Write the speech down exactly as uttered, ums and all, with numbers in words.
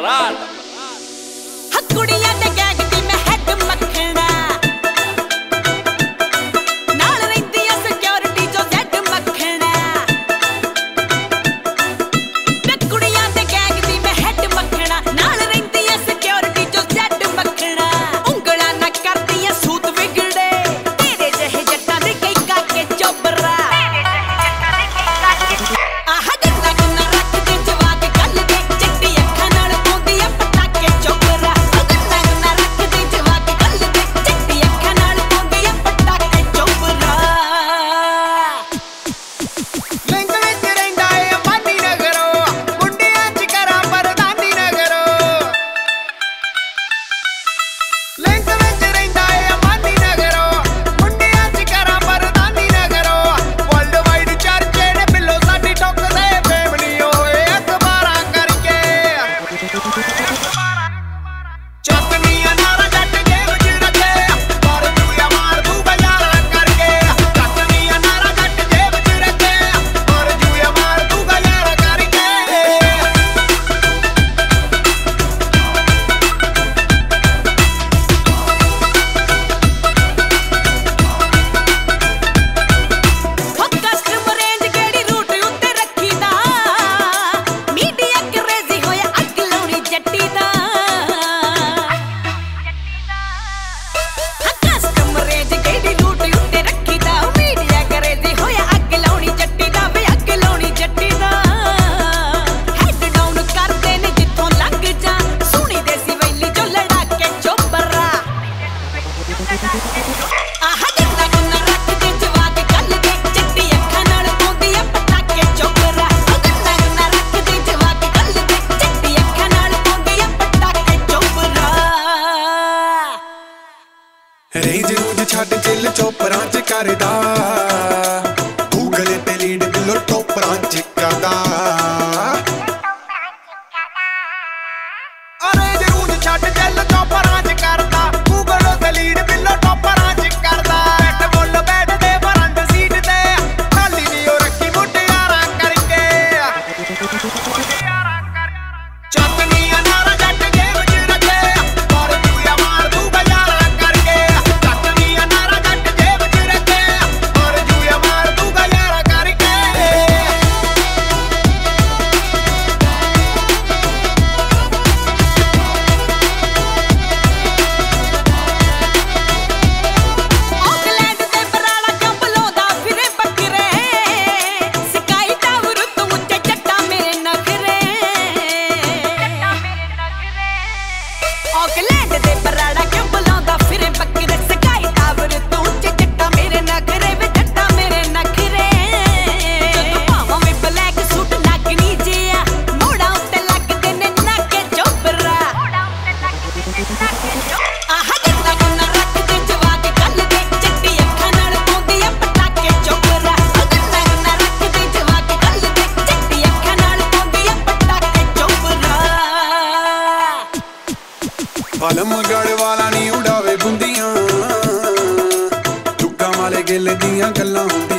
ਬਰਾਤ ਕੁੜੀਆਂ ਦੇ ਗੈਂਗ ਦੀ ਮੈਂ ਹੈਡ ਮੱਖਣਾ ਨਾਲ ਰਹਿੰਦੀ ਆ ਸਿਕਿਉਰਿਟੀ ਜੋ ਜ਼ੈਡ ਮੱਖਣਾ ਤੇ ਕੁੜੀਆਂ ਦੇ ਗੈਂਗ ਦੀ ਮੈਂ ਹੈਡ ਮੱਖਣਾ ਨਾਲ ਰਹਿੰਦੀ ਆ ਸਿਕਿਉਰਿਟੀ ਜੋ ਜ਼ੈਡ ਮੱਖਣਾ ਉਂਗਲਾਂ ਨਾ ਕਰਦੀ ਆ ਸੂਤ ਵਿਗੜੇ ਤੇਰੇ ਜਿਹੇ ਜੱਟਾਂ ਦੇ ਕਈ ਕਾਕੇ ਚੋਬਰਾ ਆਹ ਗੱਲਾਂ ਗੁੱਲਾਂ ਰੱਖਦੇ ਜਵਾਕ ਕੱਲ ਦੇ ਚਿੱਟੀ ਅੱਖਾਂ ਨਾਲ ਪਾਉਂਦੀ ਆ ਪਟਾਕੇ ਚੋਬਰਾ ਰੇਂਜ ਰੂਜ ਛੱਡ ਚਿੱਲ ਚੋਪਰਾਂ ਚ ਕਰਦਾ ਗੂਗਲ ਤੇ ਲੀਡ ਬਿੱਲੋ ਟੋਪਰਾਂ ਚ ਕਰਦਾ ਰੇਂਜ ਰੂਜ ਛੱਡ ਚਿੱਲ ਚੋਪਰਾਂ ਚ ਕਰਦਾ ਗੂਗਲ ਤੇ ਲੀਡ ਬਿੱਲੋ ਟੋਪਰਾਂ ਚ ਕਰਦਾ ਬੈਠ ਮੁੱਲ ਬੈਠਦੇ ਫਰੰਟ ਸੀਟ ਤੇ ਖਾਲੀ ਨੀ ਉਹ ਰੱਖੀ ਮੁਟਿਆਰਾਂ ਕਰਕੇ ਚਤਨੀਆਂ ਨਾਲ ਜੱਟ ਜੇਬ ਚ ਰੱਖੇ ਪਰ ਜੂਆ ਮਾਰ ਦੂ ਬਜ਼ਾਰਾਂ ਕਰਕੇ ਆਕਲੈਂਡ ਦੇ ਬਰਾੜਾ ਕਿਉਂ ਬੁਲਾਉਂਦਾ ਫਿਰੇ ਬੱਕਰੇ ਸਕਾਈ ਟਾਵਰ ਤੋਂ ਉੱਚੇ ਜੱਟਾਂ ਮੇਰੇ ਨਖਰੇ ਵੇ ਜੱਟਾਂ ਮੇਰੇ ਨਖਰੇ ਜਦੋਂ ਭਾਵਾਂ ਵੀ ਬਲੈਕ ਸੂਟ ਨਾਗਣੀ ਜਿਆ ਮੋੜਾ ਉੱਤੇ ਲੱਗਦੇ ਨੇ ਨਾਕੇ ਚੋਬਰਾ ਆਹ ਗੱਲਾਂ ਗੁੱਲਾਂ ਰੱਖਦੇ ਜਵਾਕ ਕੱਲ ਦੇ ਚਿੱਟੀ ਅੱਖਾਂ ਨਾਲ ਪਾਉਂਦੀ ਆ ਪਟਾਕੇ ਚੋਬਰਾ ਗੱਲਾਂ ਗੁੱਲਾਂ ਰੱਖਦੇ ਜਵਾਕ ਕੱਲ ਦੇ ਚਿੱਟੀ ਅੱਖਾਂ ਨਾਲ ਪਾਉਂਦੀ ਆ ਪਟਾਕੇ ਚੋਬਰਾ ਆਲਮਗੜ ਵਾਲਾ ਨੀ ਉਡਾਵੇ ਬੁੰਦੀਆਂ ਚੁੱਕਾ ਵਾਲੇ ਗਿੱਲ ਦੀਆਂ ਗੱਲਾਂ